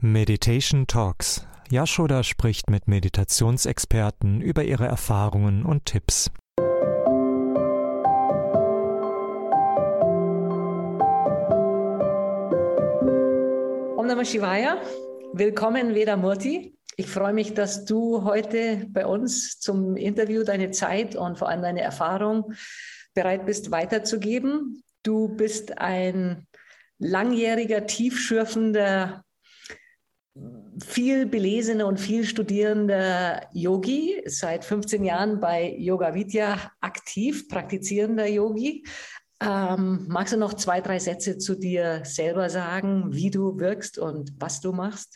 Meditation Talks. Yashoda spricht mit Meditationsexperten über ihre Erfahrungen und Tipps. Om Namah Shivaya. Willkommen, Vedamurti. Ich freue mich, dass du heute bei uns zum Interview deine Zeit und vor allem deine Erfahrung bereit bist weiterzugeben. Du bist ein langjähriger, tiefschürfender, viel belesener und viel studierender Yogi, seit 15 Jahren bei Yoga Vidya aktiv, praktizierender Yogi. Magst du noch 2, 3 Sätze zu dir selber sagen, wie du wirkst und was du machst?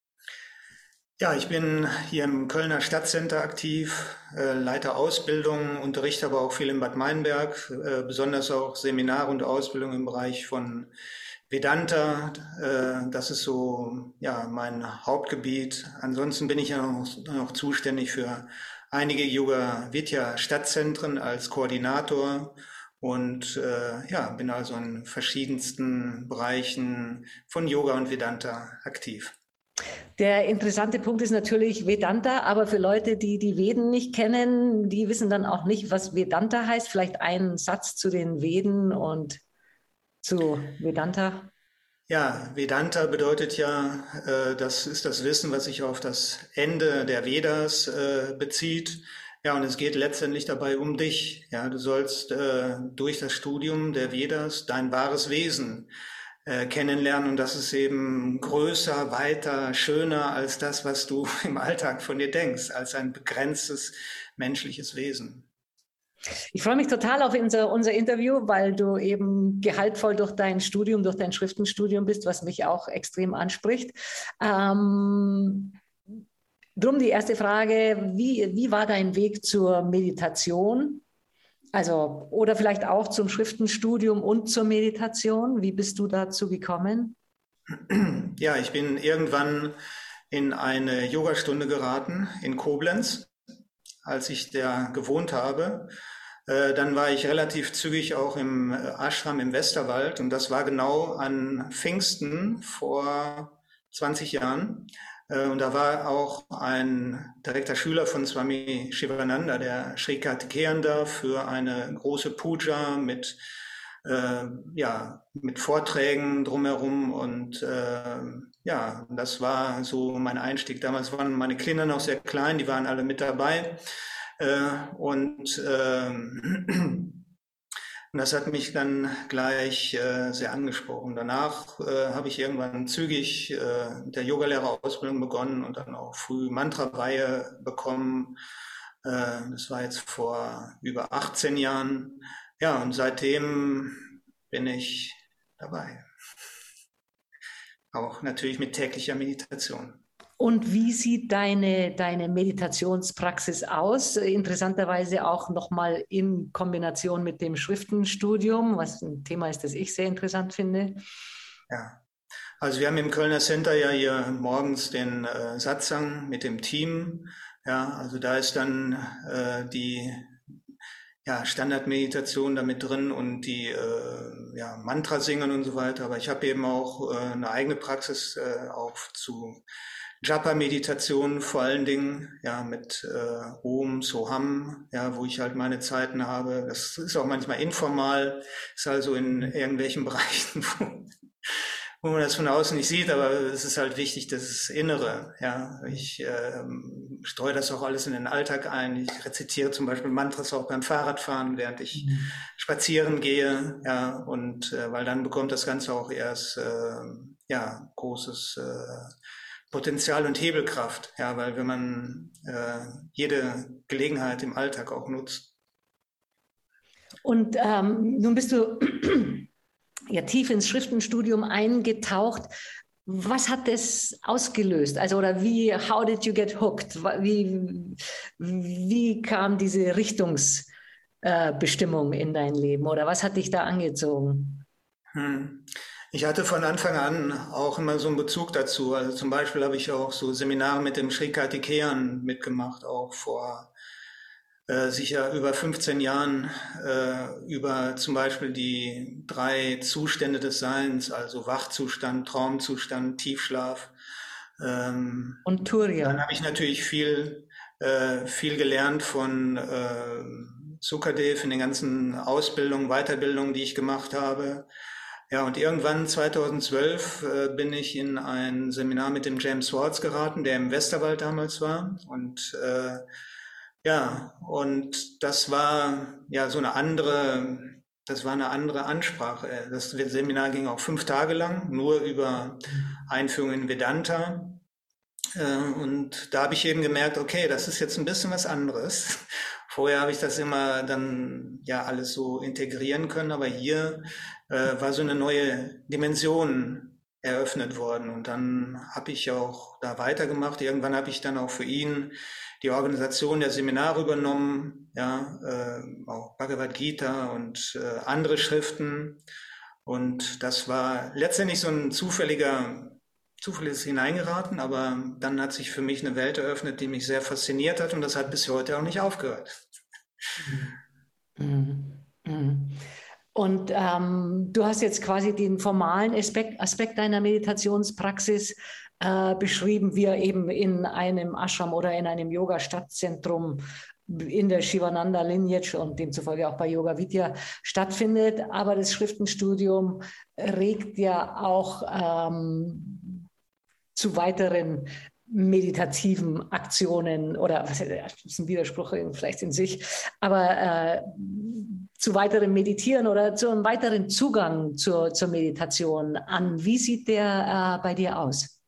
Ja, ich bin hier im Kölner Stadtcenter aktiv, leite Ausbildung, unterrichte aber auch viel in Bad Meinberg, besonders auch Seminare und Ausbildung im Bereich von Vedanta. Das ist so ja mein Hauptgebiet. Ansonsten bin ich ja noch zuständig für einige Yoga Vidya Stadtzentren als Koordinator und ja, bin also in verschiedensten Bereichen von Yoga und Vedanta aktiv. Der interessante Punkt ist natürlich Vedanta, aber für Leute, die die Veden nicht kennen, die wissen dann auch nicht, was Vedanta heißt. Vielleicht einen Satz zu den Veden und zu Vedanta. Ja, Vedanta bedeutet ja, das ist das Wissen, was sich auf das Ende der Vedas bezieht. Ja, und es geht letztendlich dabei um dich. Ja, du sollst durch das Studium der Vedas dein wahres Wesen kennenlernen, und das ist eben größer, weiter, schöner als das, was du im Alltag von dir denkst, als ein begrenztes menschliches Wesen. Ich freue mich total auf unser Interview, weil du eben gehaltvoll durch dein Studium, durch dein Schriftenstudium bist, was mich auch extrem anspricht. Drum die erste Frage, wie war dein Weg zur Meditation? Also, oder vielleicht auch zum Schriftenstudium und zur Meditation. Wie bist du dazu gekommen? Ja, ich bin irgendwann in eine Yogastunde geraten in Koblenz, als ich da gewohnt habe. Dann war ich relativ zügig auch im Ashram im Westerwald, und das war genau an Pfingsten vor 20 Jahren. Und da war auch ein direkter Schüler von Swami Shivananda, der Sri Kartikeyan, da für eine große Puja mit Vorträgen drumherum, und ja, das war so mein Einstieg. Damals waren meine Kinder noch sehr klein, die waren alle mit dabei, und das hat mich dann gleich sehr angesprochen. Danach habe ich irgendwann zügig der Yogalehrerausbildung begonnen und dann auch früh Mantra-Weihe bekommen. Das war jetzt vor über 18 Jahren. Ja, und seitdem bin ich dabei. Auch natürlich mit täglicher Meditation. Und wie sieht deine Meditationspraxis aus? Interessanterweise auch nochmal in Kombination mit dem Schriftenstudium, was ein Thema ist, das ich sehr interessant finde. Ja, also wir haben im Kölner Center ja hier morgens den Satsang mit dem Team. Ja, also da ist dann die Standardmeditation damit drin und die Mantra singen und so weiter. Aber ich habe eben auch eine eigene Praxis auch zu Japa-Meditation vor allen Dingen, ja, mit Om, Soham, ja, wo ich halt meine Zeiten habe. Das ist auch manchmal informal, ist also in irgendwelchen Bereichen, wo man das von außen nicht sieht, aber es ist halt wichtig, das Innere, ja. Ich streue das auch alles in den Alltag ein. Ich rezitiere zum Beispiel Mantras auch beim Fahrradfahren, während ich spazieren gehe, ja, und weil dann bekommt das Ganze auch erst großes Potenzial und Hebelkraft, ja, weil wenn man jede Gelegenheit im Alltag auch nutzt. Und nun bist du ja tief ins Schriftenstudium eingetaucht. Was hat das ausgelöst? Also, oder how did you get hooked? Wie kam diese Richtungsbestimmung in dein Leben? Oder was hat dich da angezogen? Ich hatte von Anfang an auch immer so einen Bezug dazu. Also zum Beispiel habe ich auch so Seminare mit dem Sri Kartikeyan mitgemacht, auch vor sicher über 15 Jahren, über zum Beispiel die 3 Zustände des Seins, also Wachzustand, Traumzustand, Tiefschlaf. Und Turiya. Dann habe ich natürlich viel gelernt von Sukadev in den ganzen Ausbildungen, Weiterbildungen, die ich gemacht habe. Ja, und irgendwann 2012 bin ich in ein Seminar mit dem James Swartz geraten, der im Westerwald damals war. Und ja, und das war ja so eine andere, das war eine andere Ansprache. Das Seminar ging auch 5 Tage lang, nur über Einführung in Vedanta. Und da habe ich eben gemerkt, okay, das ist jetzt ein bisschen was anderes. Vorher habe ich das immer dann ja alles so integrieren können, aber hier war so eine neue Dimension eröffnet worden. Und dann habe ich auch da weitergemacht. Irgendwann habe ich dann auch für ihn die Organisation der Seminare übernommen, ja, auch Bhagavad Gita und andere Schriften. Und das war letztendlich so ein zufälliges Hineingeraten, aber dann hat sich für mich eine Welt eröffnet, die mich sehr fasziniert hat und das hat bis heute auch nicht aufgehört. Und du hast jetzt quasi den formalen Aspekt deiner Meditationspraxis beschrieben, wie er eben in einem Ashram oder in einem Yoga-Stadtzentrum in der Shivananda-Lineage und demzufolge auch bei Yoga Vidya stattfindet. Aber das Schriftenstudium regt ja auch zu weiteren meditativen Aktionen oder was ist ein Widerspruch vielleicht in sich, aber zu weiterem Meditieren oder zu einem weiteren Zugang zur Meditation an. Wie sieht der bei dir aus?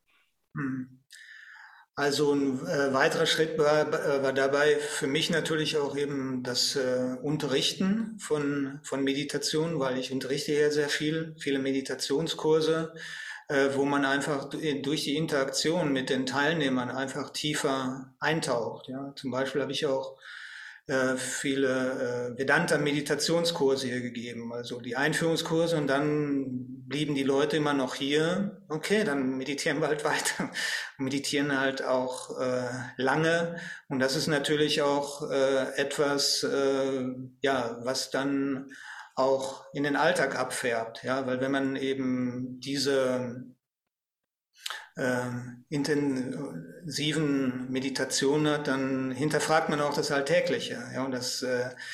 Also ein weiterer Schritt war dabei für mich natürlich auch eben das Unterrichten von Meditation, weil ich unterrichte ja sehr viele Meditationskurse, wo man einfach durch die Interaktion mit den Teilnehmern einfach tiefer eintaucht. Ja. Zum Beispiel habe ich auch viele Vedanta-Meditationskurse hier gegeben, also die Einführungskurse und dann blieben die Leute immer noch hier. Okay, dann meditieren wir halt weiter, meditieren halt auch lange und das ist natürlich auch etwas, ja, was dann auch in den Alltag abfärbt, ja, weil wenn man eben diese intensiven Meditationen hat, dann hinterfragt man auch das Alltägliche, ja, und das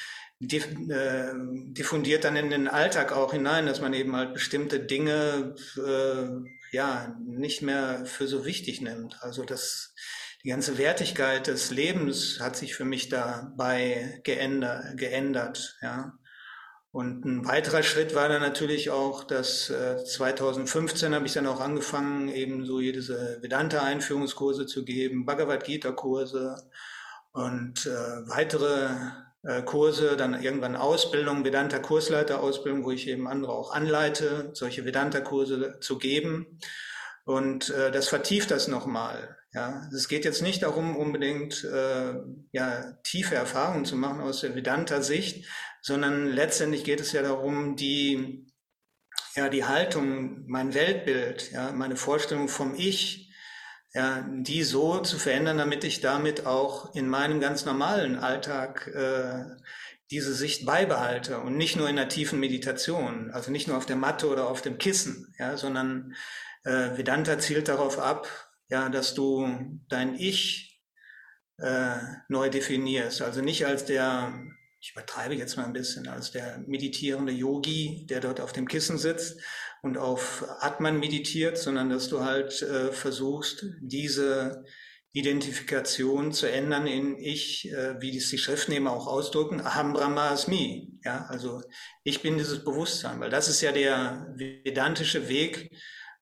diffundiert dann in den Alltag auch hinein, dass man eben halt bestimmte Dinge ja nicht mehr für so wichtig nimmt. Also die ganze Wertigkeit des Lebens hat sich für mich dabei geändert, ja. Und ein weiterer Schritt war dann natürlich auch, dass 2015 habe ich dann auch angefangen, eben so diese Vedanta-Einführungskurse zu geben, Bhagavad Gita-Kurse und weitere Kurse, dann irgendwann Ausbildung, Vedanta-Kursleiter-Ausbildung, wo ich eben andere auch anleite, solche Vedanta-Kurse zu geben. Und das vertieft das nochmal. Ja, es geht jetzt nicht darum, unbedingt ja, tiefe Erfahrungen zu machen aus der Vedanta-Sicht, sondern letztendlich geht es ja darum, die Haltung, mein Weltbild, ja, meine Vorstellung vom Ich, ja, die so zu verändern, damit ich damit auch in meinem ganz normalen Alltag diese Sicht beibehalte und nicht nur in der tiefen Meditation, also nicht nur auf der Matte oder auf dem Kissen, ja, sondern Vedanta zielt darauf ab, ja, dass du dein Ich neu definierst, also nicht als ich übertreibe jetzt mal ein bisschen, als der meditierende Yogi, der dort auf dem Kissen sitzt und auf Atman meditiert, sondern dass du halt versuchst, diese Identifikation zu ändern in Ich, wie das die Schriftnehmer auch ausdrücken, Aham Brahma Asmi. Ja, also ich bin dieses Bewusstsein, weil das ist ja der vedantische Weg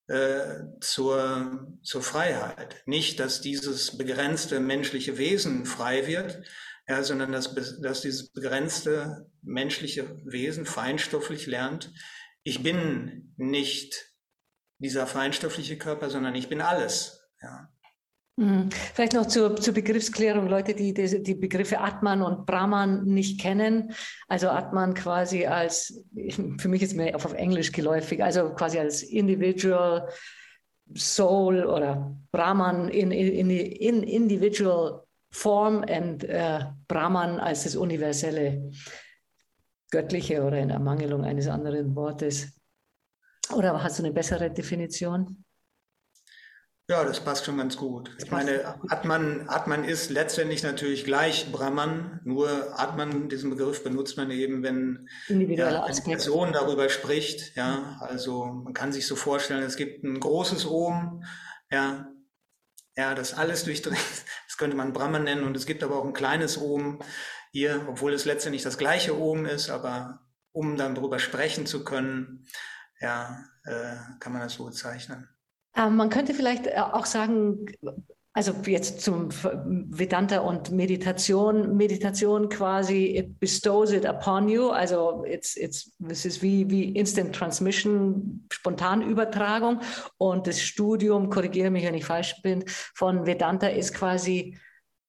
zur Freiheit. Nicht, dass dieses begrenzte menschliche Wesen frei wird, ja, sondern dass dieses begrenzte menschliche Wesen feinstofflich lernt, ich bin nicht dieser feinstoffliche Körper, sondern ich bin alles. Ja. Vielleicht noch zur Begriffsklärung, Leute, die die Begriffe Atman und Brahman nicht kennen. Also Atman quasi für mich ist mehr auf Englisch geläufig, also quasi als Individual Soul oder Brahman in Individual Form und Brahman als das universelle Göttliche oder in Ermangelung eines anderen Wortes. Oder hast du eine bessere Definition? Ja, das passt schon ganz gut. Ich meine, Atman ist letztendlich natürlich gleich Brahman, nur Atman, diesen Begriff benutzt man eben, wenn ja, Individueller eine Aspekt. Person darüber spricht. Ja, also man kann sich so vorstellen, es gibt ein großes Om, ja, ja, das alles durchdringt. Das könnte man Brahman nennen, und es gibt aber auch ein kleines Om hier, obwohl es letztendlich das gleiche Om ist, aber um dann darüber sprechen zu können, ja, kann man das so bezeichnen. Man könnte vielleicht auch sagen, also jetzt zum Vedanta und Meditation, Meditation quasi, it bestows it upon you, also es ist wie Instant Transmission, Spontanübertragung, und das Studium, korrigiere mich, wenn ich falsch bin, von Vedanta ist quasi,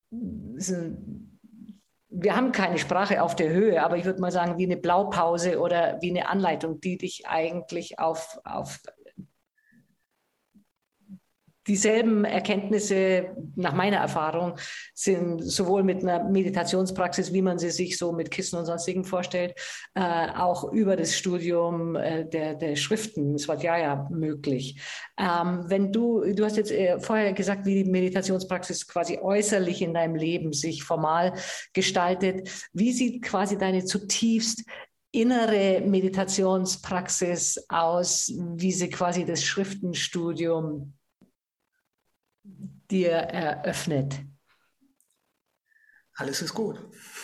wir haben keine Sprache auf der Höhe, aber ich würde mal sagen, wie eine Blaupause oder wie eine Anleitung, die dich eigentlich auf dieselben Erkenntnisse, nach meiner Erfahrung, sind sowohl mit einer Meditationspraxis, wie man sie sich so mit Kissen und sonstigen vorstellt, auch über das Studium der Schriften, Svadhyaya, möglich. Wenn du hast jetzt vorher gesagt, wie die Meditationspraxis quasi äußerlich in deinem Leben sich formal gestaltet. Wie sieht quasi deine zutiefst innere Meditationspraxis aus, wie sie quasi das Schriftenstudium dir eröffnet? Alles ist gut.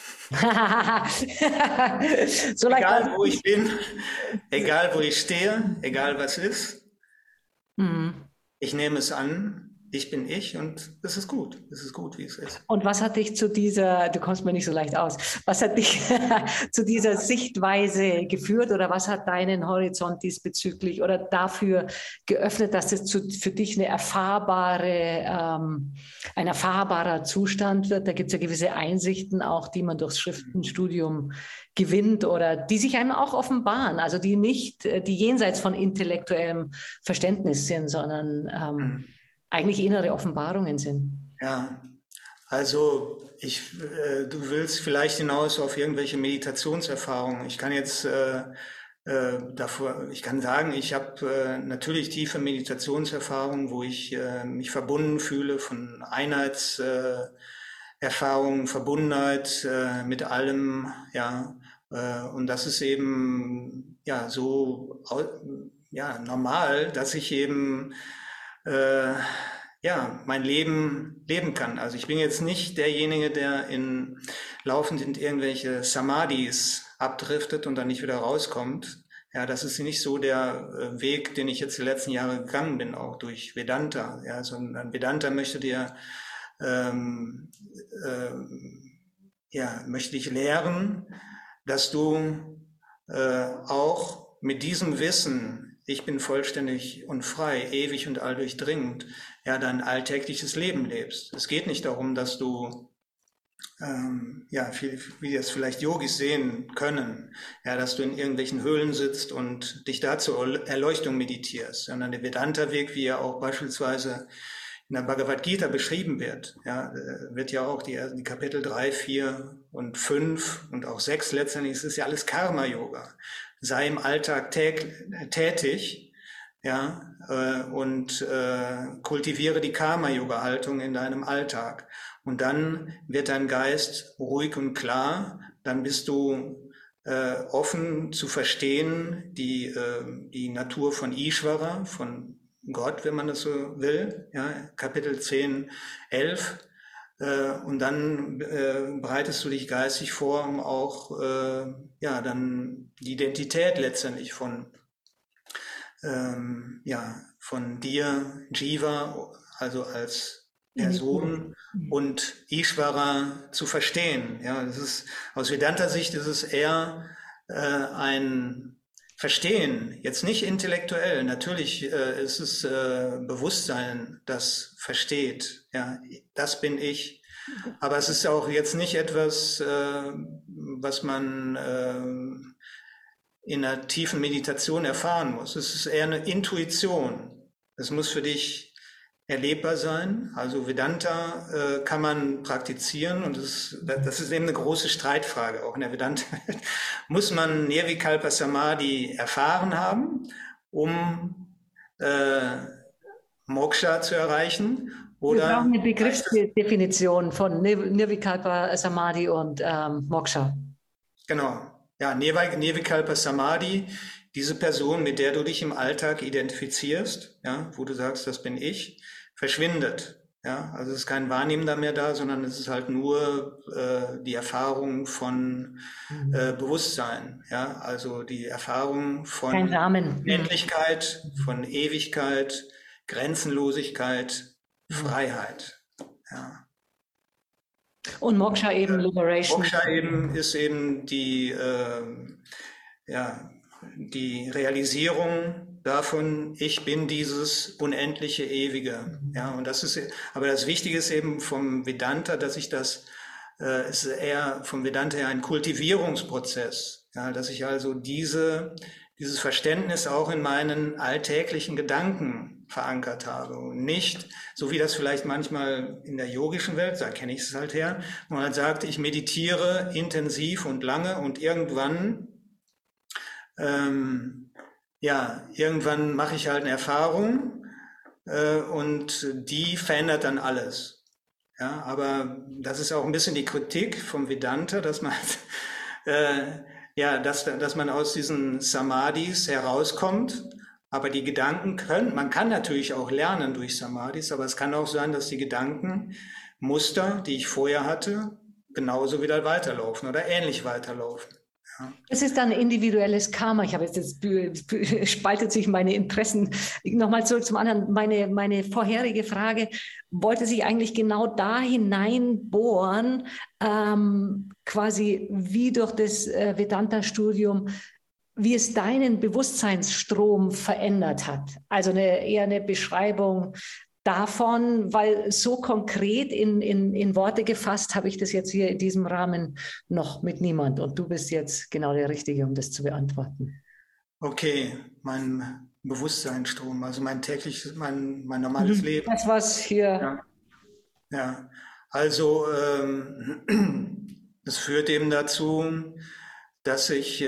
So egal wo ich bin, egal wo ich stehe, egal was ist, ich nehme es an, ich bin ich, und es ist gut, wie es ist. Und was hat dich zu dieser, du kommst mir nicht so leicht aus, was hat dich zu dieser Sichtweise geführt, oder was hat deinen Horizont diesbezüglich oder dafür geöffnet, dass es für dich ein erfahrbarer Zustand wird? Da gibt es ja gewisse Einsichten auch, die man durchs Schriftenstudium gewinnt oder die sich einem auch offenbaren, also die jenseits von intellektuellem Verständnis sind, sondern eigentlich innere Offenbarungen sind. Ja, also du willst vielleicht hinaus auf irgendwelche Meditationserfahrungen. Ich kann jetzt ich kann sagen, ich habe natürlich tiefe Meditationserfahrungen, wo ich mich verbunden fühle, von Einheitserfahrungen, Verbundenheit mit allem, ja. Und das ist eben ja so normal, dass ich eben mein Leben leben kann. Also ich bin jetzt nicht derjenige, der laufend in irgendwelche Samadhis abdriftet und dann nicht wieder rauskommt. Ja, das ist nicht so der Weg, den ich jetzt die letzten Jahre gegangen bin, auch durch Vedanta. Ja, sondern Vedanta möchte möchte dich lehren, dass du auch mit diesem Wissen, ich bin vollständig und frei, ewig und alldurchdringend, ja, dein alltägliches Leben lebst. Es geht nicht darum, dass du, wie das vielleicht Yogis sehen können, ja, dass du in irgendwelchen Höhlen sitzt und dich da zur Erleuchtung meditierst, sondern der Vedanta-Weg, wie er auch beispielsweise in der Bhagavad Gita beschrieben wird, ja, wird ja auch die Kapitel 3, 4 und 5 und auch 6 letztendlich, es ist ja alles Karma-Yoga. Sei im Alltag tätig, ja, und kultiviere die Karma-Yoga-Haltung in deinem Alltag. Und dann wird dein Geist ruhig und klar, dann bist du offen zu verstehen, die Natur von Ishvara, von Gott, wenn man das so will, ja, Kapitel 10, 11. Und dann bereitest du dich geistig vor, um auch dann die Identität letztendlich von dir, Jiva, also als Person, und Ishvara zu verstehen. Ja, das ist aus Vedanta-Sicht ist es eher ein Verstehen, jetzt nicht intellektuell. Natürlich ist es Bewusstsein, das versteht. Ja, das bin ich. Aber es ist auch jetzt nicht etwas, was man in einer tiefen Meditation erfahren muss. Es ist eher eine Intuition. Es muss für dich erlebbar sein. Also Vedanta kann man praktizieren, und das ist eben eine große Streitfrage. Auch in der Vedanta muss man Nirvikalpa Samadhi erfahren haben, um Moksha zu erreichen? Wir Oder brauchen eine Begriffsdefinition von Nirvikalpa Samadhi und Moksha. genau, ja, Nirvikalpa Samadhi, diese Person, mit der du dich im Alltag identifizierst, ja, wo du sagst, das bin ich, verschwindet. Ja, also es ist kein Wahrnehmender mehr da, sondern es ist halt nur die Erfahrung von Bewusstsein, ja, also die Erfahrung von Endlichkeit, von Ewigkeit, Grenzenlosigkeit, Freiheit. Ja. Und Moksha eben Liberation. Moksha eben ist eben die Realisierung davon, ich bin dieses unendliche Ewige. Ja, und das ist, aber das Wichtige ist eben vom Vedanta, dass ich das, ist eher vom Vedanta her ein Kultivierungsprozess. Ja, dass ich also dieses Verständnis auch in meinen alltäglichen Gedanken verankert habe und nicht, so wie das vielleicht manchmal in der yogischen Welt, da kenne ich es halt her, wo man halt sagt, ich meditiere intensiv und lange und irgendwann irgendwann mache ich halt eine Erfahrung und die verändert dann alles. Ja, aber das ist auch ein bisschen die Kritik vom Vedanta, dass man dass man aus diesen Samadhis herauskommt, aber die Gedanken man kann natürlich auch lernen durch Samadhis, aber es kann auch sein, dass die Gedankenmuster, die ich vorher hatte, genauso wieder weiterlaufen oder ähnlich weiterlaufen. Es ist dann individuelles Karma. Ich habe jetzt spaltet sich meine Interessen. Nochmal zurück zum anderen. Meine vorherige Frage wollte sich eigentlich genau da hineinbohren, quasi wie durch das Vedanta-Studium, wie es deinen Bewusstseinsstrom verändert hat. Also eher eine Beschreibung davon, weil so konkret in Worte gefasst habe ich das jetzt hier in diesem Rahmen noch mit niemand. Und du bist jetzt genau der Richtige, um das zu beantworten. Okay, mein Bewusstseinsstrom, also mein normales Leben. Das, was hier... Ja. Also es führt eben dazu, dass ich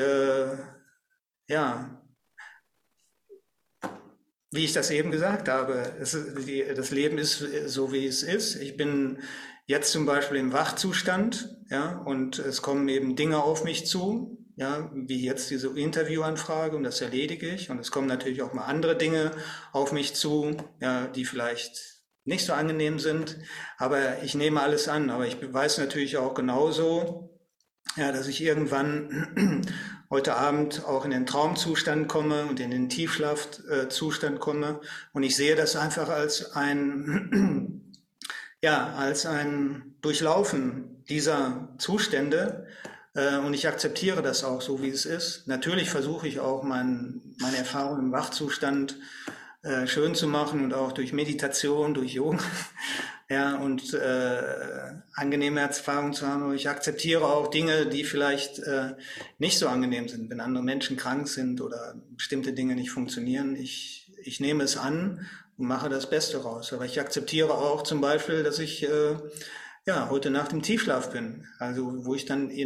wie ich das eben gesagt habe, das Leben ist so, wie es ist. Ich bin jetzt zum Beispiel im Wachzustand, ja, und es kommen eben Dinge auf mich zu, ja, wie jetzt diese Interviewanfrage, und das erledige ich. Und es kommen natürlich auch mal andere Dinge auf mich zu, ja, die vielleicht nicht so angenehm sind. Aber ich nehme alles an. Aber ich weiß natürlich auch genauso, ja, dass ich irgendwann heute Abend auch in den Traumzustand komme und in den Tiefschlafzustand komme. Und ich sehe das einfach als ein Durchlaufen dieser Zustände. Und ich akzeptiere das auch so, wie es ist. Natürlich versuche ich auch meine Erfahrung im Wachzustand schön zu machen und auch durch Meditation, durch Yoga. Ja, und angenehme Erfahrungen zu haben. Aber ich akzeptiere auch Dinge, die vielleicht nicht so angenehm sind, wenn andere Menschen krank sind oder bestimmte Dinge nicht funktionieren. Ich nehme es an und mache das Beste raus. Aber ich akzeptiere auch zum Beispiel, dass ich heute Nacht im Tiefschlaf bin. Also wo ich dann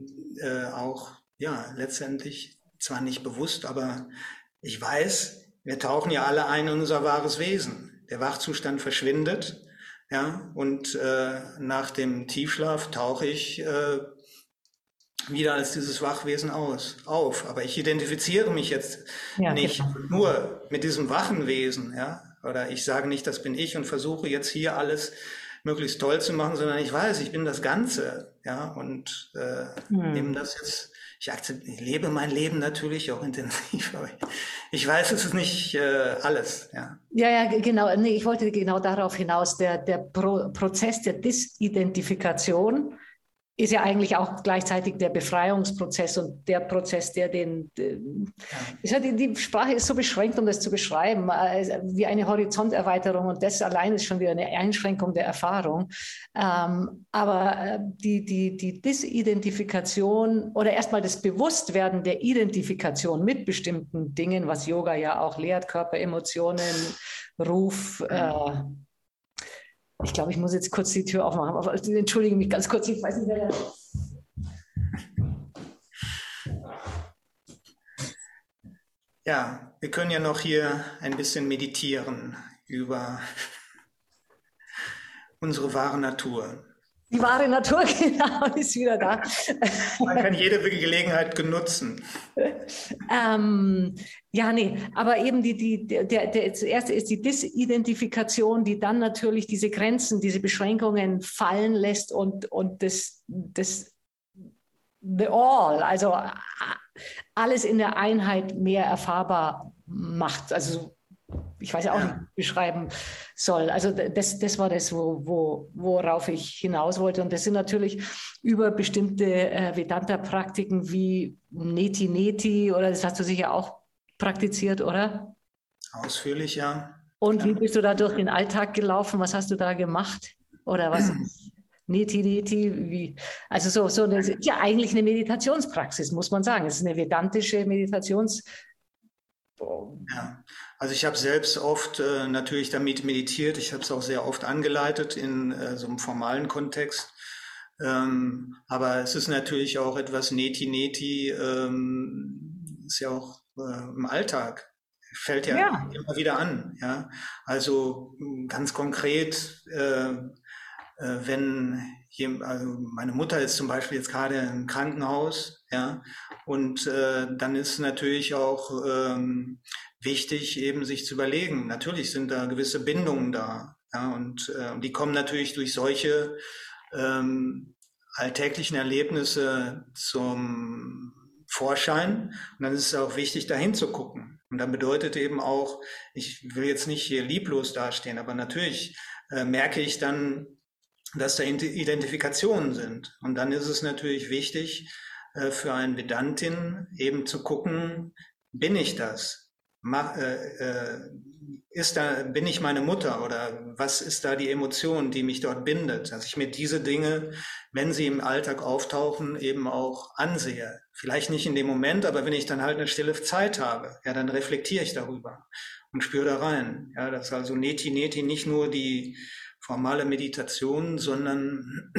letztendlich zwar nicht bewusst, aber ich weiß, wir tauchen ja alle ein in unser wahres Wesen. Der Wachzustand verschwindet. Ja, und nach dem Tiefschlaf tauche ich wieder als dieses Wachwesen auf. Aber ich identifiziere mich jetzt nicht nur mit diesem wachen Wesen, ja, oder ich sage nicht, das bin ich und versuche jetzt hier alles möglichst toll zu machen, sondern ich weiß, ich bin das Ganze, ja, und nehme das jetzt. Ich lebe mein Leben natürlich auch intensiv, aber ich weiß, es ist nicht alles. Ja. Ja, genau. Nee, ich wollte genau darauf hinaus. Der Prozess der Disidentifikation ist ja eigentlich auch gleichzeitig der Befreiungsprozess und der Prozess, der die Sprache ist so beschränkt, um das zu beschreiben, wie eine Horizonterweiterung, und das allein ist schon wieder eine Einschränkung der Erfahrung. Aber die Disidentifikation oder erstmal das Bewusstwerden der Identifikation mit bestimmten Dingen, was Yoga ja auch lehrt, Körper, Emotionen, Ruf, ich glaube, ich muss jetzt kurz die Tür aufmachen. Aber entschuldige mich ganz kurz, ich weiß nicht, wer da ist. Ja, wir können ja noch hier ein bisschen meditieren. über unsere wahre Natur. Die wahre Natur, genau, ist wieder da. Man kann jede Gelegenheit nutzen. Ja, nee, aber eben das erste ist die Disidentifikation, die dann natürlich diese Grenzen, diese Beschränkungen fallen lässt und das the all, also alles in der Einheit mehr erfahrbar macht. Also ich weiß ja auch nicht, wie ich beschreiben soll. Also das war das, worauf ich hinaus wollte. Und das sind natürlich über bestimmte Vedanta-Praktiken wie Neti Neti, oder das hast du sicher auch praktiziert, oder? Ausführlich, ja. Und wie bist du da durch den Alltag gelaufen? Was hast du da gemacht? Oder was? Neti Neti, wie? Also das ist ja eigentlich eine Meditationspraxis, muss man sagen. Es ist eine vedantische Meditationspraxis. Ja, also ich habe selbst oft natürlich damit meditiert. Ich habe es auch sehr oft angeleitet in so einem formalen Kontext. Aber es ist natürlich auch etwas Neti-Neti, ist ja auch im Alltag, fällt ja immer wieder an. Ja? Also ganz konkret, wenn also meine Mutter ist zum Beispiel jetzt gerade im Krankenhaus, ja, und dann ist natürlich auch wichtig, eben sich zu überlegen. Natürlich sind da gewisse Bindungen da, ja, und die kommen natürlich durch solche alltäglichen Erlebnisse zum Vorschein. Und dann ist es auch wichtig, dahin zu gucken. Und dann bedeutet eben auch, ich will jetzt nicht hier lieblos dastehen, aber natürlich merke ich dann, dass da Identifikationen sind. Und dann ist es natürlich wichtig, für einen Vedantin eben zu gucken, bin ich das? Bin ich meine Mutter, oder was ist da die Emotion, die mich dort bindet? Dass ich mir diese Dinge, wenn sie im Alltag auftauchen, eben auch ansehe. Vielleicht nicht in dem Moment, aber wenn ich dann halt eine stille Zeit habe, ja, dann reflektiere ich darüber und spüre da rein. Ja, das ist also Neti Neti nicht nur die formale Meditation, sondern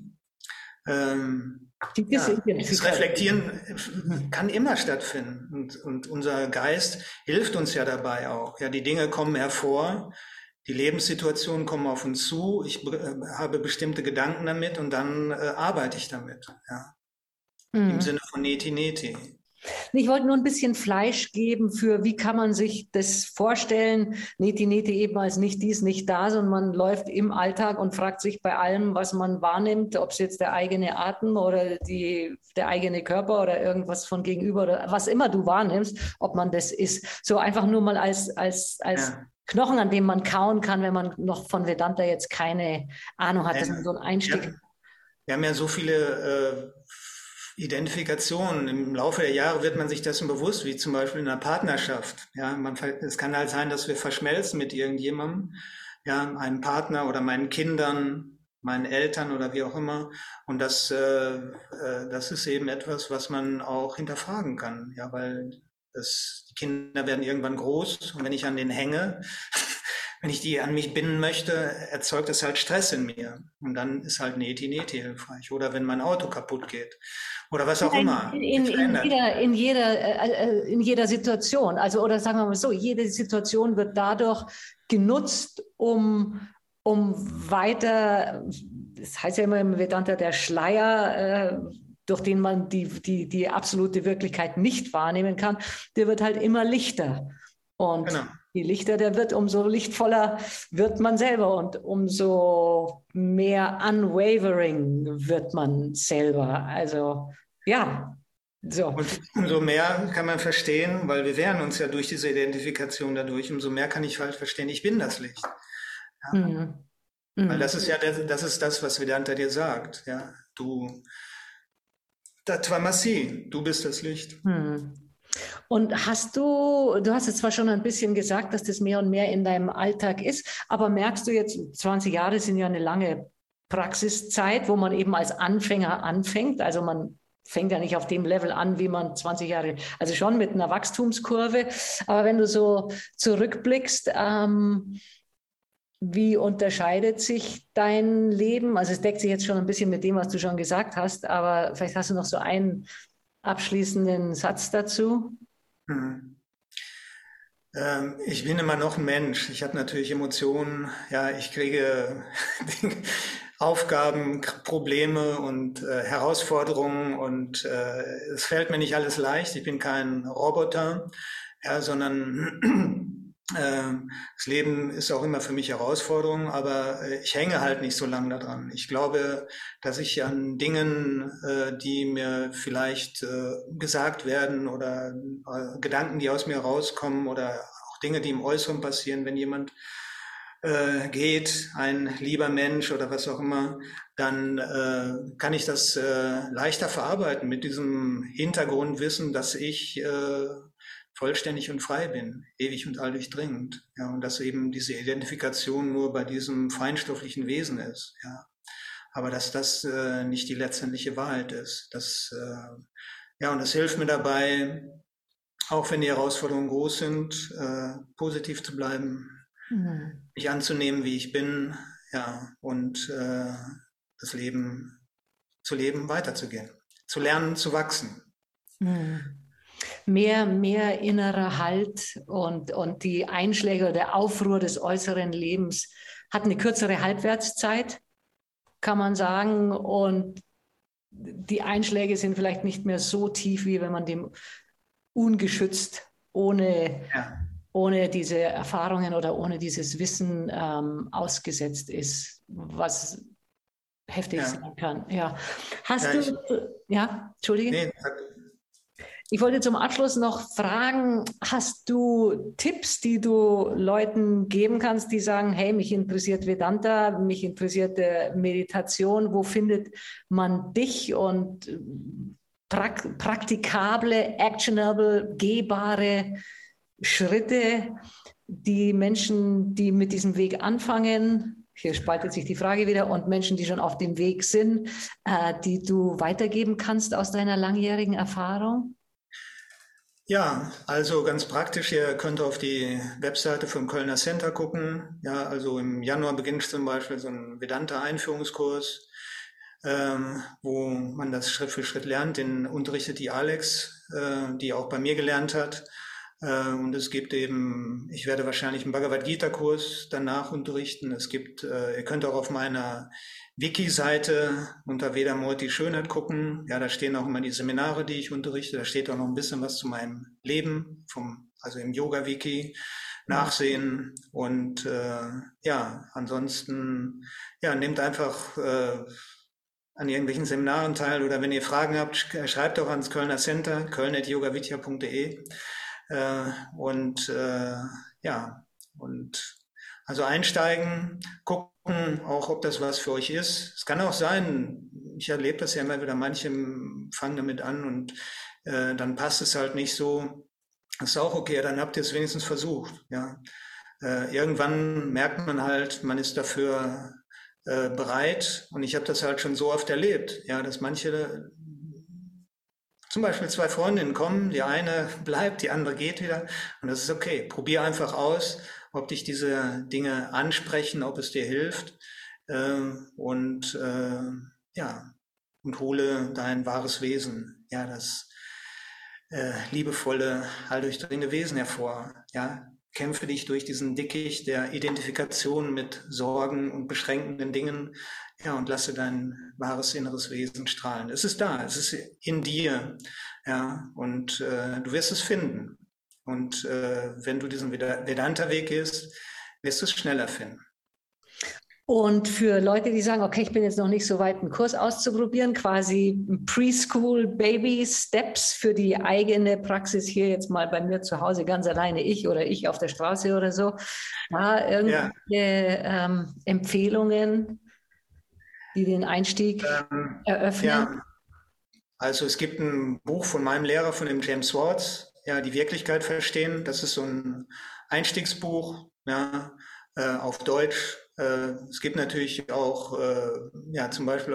das Reflektieren kann immer stattfinden. Und unser Geist hilft uns ja dabei auch. Ja, die Dinge kommen hervor, die Lebenssituationen kommen auf uns zu, ich habe bestimmte Gedanken damit und dann arbeite ich damit. Ja. Im Sinne von Neti Neti. Ich wollte nur ein bisschen Fleisch geben für, wie kann man sich das vorstellen, Neti Neti eben als nicht dies, nicht da, sondern man läuft im Alltag und fragt sich bei allem, was man wahrnimmt, ob es jetzt der eigene Atem oder der eigene Körper oder irgendwas von gegenüber oder was immer du wahrnimmst, ob man das ist. So einfach nur mal als Knochen, an dem man kauen kann, wenn man noch von Vedanta jetzt keine Ahnung hat, dass man so einen Einstieg. Ja. Wir haben ja so viele Identifikation. Im Laufe der Jahre wird man sich dessen bewusst, wie zum Beispiel in einer Partnerschaft. Ja, es kann halt sein, dass wir verschmelzen mit irgendjemandem, ja, einem Partner oder meinen Kindern, meinen Eltern oder wie auch immer. Und das ist eben etwas, was man auch hinterfragen kann. Ja, weil die Kinder werden irgendwann groß und wenn ich an denen hänge, wenn ich die an mich binden möchte, erzeugt das halt Stress in mir. Und dann ist halt Neti Neti hilfreich. Oder wenn mein Auto kaputt geht. Oder was auch immer. In jeder Situation. Also, oder sagen wir mal so, jede Situation wird dadurch genutzt, um weiter, das heißt ja immer im Vedanta, der Schleier, durch den man die absolute Wirklichkeit nicht wahrnehmen kann, der wird halt immer lichter. Und je lichter der wird, umso lichtvoller wird man selber und umso mehr unwavering wird man selber. Also ja, so. Und umso mehr kann man verstehen, weil wir wehren uns ja durch diese Identifikation dadurch, umso mehr kann ich halt verstehen, ich bin das Licht. Ja. Weil das ist ja das, was Vedanta dir sagt. Ja, du Tattvamasi, du bist das Licht. Und du hast jetzt zwar schon ein bisschen gesagt, dass das mehr und mehr in deinem Alltag ist, aber merkst du jetzt, 20 Jahre sind ja eine lange Praxiszeit, wo man eben als Anfänger anfängt, also man fängt ja nicht auf dem Level an, wie man 20 Jahre, also schon mit einer Wachstumskurve, aber wenn du so zurückblickst, wie unterscheidet sich dein Leben? Also es deckt sich jetzt schon ein bisschen mit dem, was du schon gesagt hast, aber vielleicht hast du noch so einen abschließenden Satz dazu? Ich bin immer noch ein Mensch. Ich habe natürlich Emotionen. Ja, ich kriege Aufgaben, Probleme und Herausforderungen und es fällt mir nicht alles leicht. Ich bin kein Roboter, ja, sondern das Leben ist auch immer für mich Herausforderung, aber ich hänge halt nicht so lange daran. Ich glaube, dass ich an Dingen, die mir vielleicht gesagt werden oder Gedanken, die aus mir rauskommen oder auch Dinge, die im Äußeren passieren, wenn jemand geht, ein lieber Mensch oder was auch immer, dann kann ich das leichter verarbeiten mit diesem Hintergrundwissen, dass ich vollständig und frei bin, ewig und alldurchdringend. Ja, und dass eben diese Identifikation nur bei diesem feinstofflichen Wesen ist. Ja. Aber dass das nicht die letztendliche Wahrheit ist. Ja, und das hilft mir dabei, auch wenn die Herausforderungen groß sind, positiv zu bleiben, mich anzunehmen, wie ich bin, ja, und das Leben zu leben, weiterzugehen, zu lernen, zu wachsen. Mehr innerer Halt und die Einschläge oder der Aufruhr des äußeren Lebens hat eine kürzere Halbwertszeit, kann man sagen. Und die Einschläge sind vielleicht nicht mehr so tief, wie wenn man dem ungeschützt, ohne diese Erfahrungen oder ohne dieses Wissen ausgesetzt ist, was heftig sein kann. Ja. Entschuldige? Nee. Ich wollte zum Abschluss noch fragen, hast du Tipps, die du Leuten geben kannst, die sagen, hey, mich interessiert Vedanta, mich interessiert Meditation, wo findet man dich und praktikable, actionable, gehbare Schritte, die Menschen, die mit diesem Weg anfangen, hier spaltet sich die Frage wieder, und Menschen, die schon auf dem Weg sind, die du weitergeben kannst aus deiner langjährigen Erfahrung? Ja, also ganz praktisch, ihr könnt auf die Webseite vom Kölner Center gucken. Ja, also im Januar beginnt zum Beispiel so ein Vedanta-Einführungskurs, wo man das Schritt für Schritt lernt. Den unterrichtet die Alex, die auch bei mir gelernt hat. Und es gibt eben, ich werde wahrscheinlich einen Bhagavad-Gita-Kurs danach unterrichten. Ihr könnt auch auf meiner Wiki-Seite unter Vedamurti Schönheit gucken. Ja, da stehen auch immer die Seminare, die ich unterrichte. Da steht auch noch ein bisschen was zu meinem Leben, also im Yoga-Wiki nachsehen. Und ansonsten, nehmt einfach an irgendwelchen Seminaren teil. Oder wenn ihr Fragen habt, schreibt auch ans Kölner Center, köln@yogavidya.de. Also einsteigen, gucken auch, ob das was für euch ist. Es kann auch sein, ich erlebe das ja immer wieder, manche fangen damit an und dann passt es halt nicht so. Das ist auch okay, dann habt ihr es wenigstens versucht. Ja. Irgendwann merkt man halt, man ist dafür bereit, und ich habe das halt schon so oft erlebt, ja, dass manche, zum Beispiel 2 Freundinnen kommen, die eine bleibt, die andere geht wieder, und das ist okay. Probier einfach aus, ob dich diese Dinge ansprechen, ob es dir hilft, und hole dein wahres Wesen, ja, das liebevolle, alldurchdringende Wesen hervor, ja. Kämpfe dich durch diesen Dickicht der Identifikation mit Sorgen und beschränkenden Dingen, ja, und lasse dein wahres inneres Wesen strahlen. Es ist da, es ist in dir, ja, und du wirst es finden. Und wenn du diesen Vedanta-Weg gehst, wirst du es schneller finden. Und für Leute, die sagen, okay, ich bin jetzt noch nicht so weit, einen Kurs auszuprobieren, quasi Preschool Baby Steps für die eigene Praxis hier jetzt mal bei mir zu Hause, ganz alleine ich auf der Straße oder so, irgendwelche Empfehlungen, die den Einstieg eröffnen? Ja. Also es gibt ein Buch von meinem Lehrer, von dem James Swartz, ja, die Wirklichkeit verstehen. Das ist so ein Einstiegsbuch, ja, auf Deutsch. Es gibt natürlich auch, zum Beispiel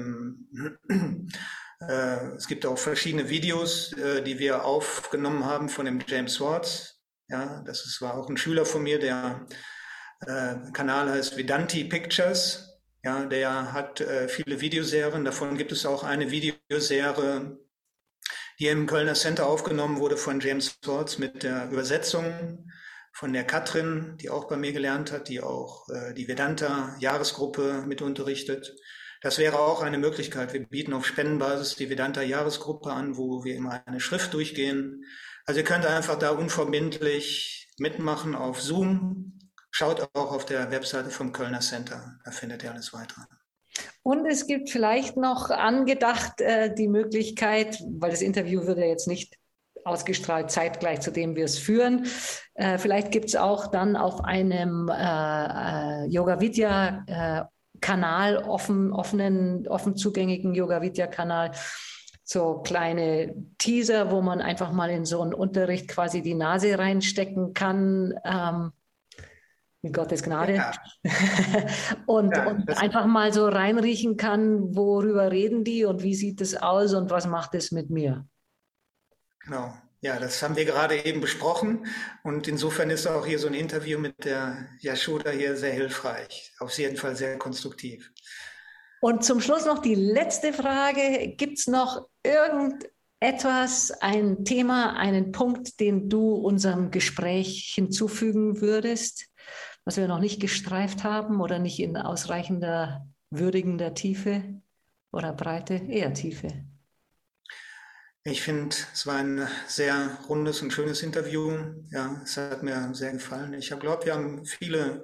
es gibt auch verschiedene Videos, die wir aufgenommen haben von dem James Swartz. Ja, war auch ein Schüler von mir, der Kanal heißt Vedanti Pictures. Ja, der hat viele Videoserien. Davon gibt es auch eine Videoserie, hier im Kölner Center aufgenommen wurde von James Swords mit der Übersetzung von der Katrin, die auch bei mir gelernt hat, die auch die Vedanta-Jahresgruppe mit unterrichtet. Das wäre auch eine Möglichkeit. Wir bieten auf Spendenbasis die Vedanta-Jahresgruppe an, wo wir immer eine Schrift durchgehen. Also ihr könnt einfach da unverbindlich mitmachen auf Zoom. Schaut auch auf der Webseite vom Kölner Center, da findet ihr alles weitere. Und es gibt vielleicht noch angedacht die Möglichkeit, weil das Interview wird ja jetzt nicht ausgestrahlt zeitgleich, zu dem wir es führen. Vielleicht gibt es auch dann auf einem Yoga Vidya Kanal, offen zugänglichen Yoga Vidya Kanal, so kleine Teaser, wo man einfach mal in so einen Unterricht quasi die Nase reinstecken kann. Mit Gottes Gnade. Ja. und einfach mal so reinriechen kann, worüber reden die und wie sieht es aus und was macht es mit mir. Genau. Ja, das haben wir gerade eben besprochen und insofern ist auch hier so ein Interview mit der Yashoda hier sehr hilfreich. Auf jeden Fall sehr konstruktiv. Und zum Schluss noch die letzte Frage. Gibt es noch irgendetwas, ein Thema, einen Punkt, den du unserem Gespräch hinzufügen würdest, was wir noch nicht gestreift haben oder nicht in ausreichender, würdigender Tiefe oder Breite? Eher Tiefe. Ich finde, es war ein sehr rundes und schönes Interview. Ja, es hat mir sehr gefallen. Ich glaube, wir haben viele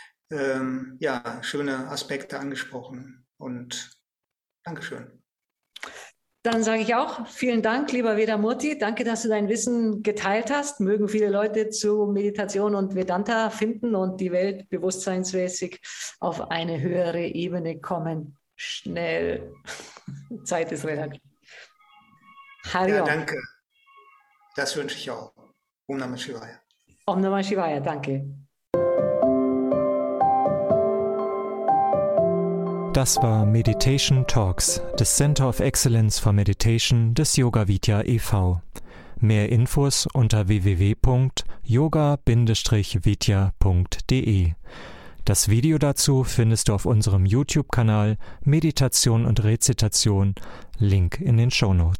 schöne Aspekte angesprochen und Dankeschön. Dann sage ich auch vielen Dank, lieber Vedamurti. Danke, dass du dein Wissen geteilt hast. Mögen viele Leute zu Meditation und Vedanta finden und die Welt bewusstseinsmäßig auf eine höhere Ebene kommen. Schnell. Zeit ist relativ. Ja, danke. Das wünsche ich auch. Om Namah Shivaya. Om Namah Shivaya, danke. Das war Meditation Talks des Center of Excellence for Meditation des Yoga Vidya e.V. Mehr Infos unter www.yoga-vidya.de. Das Video dazu findest du auf unserem YouTube-Kanal Meditation und Rezitation, Link in den Shownotes.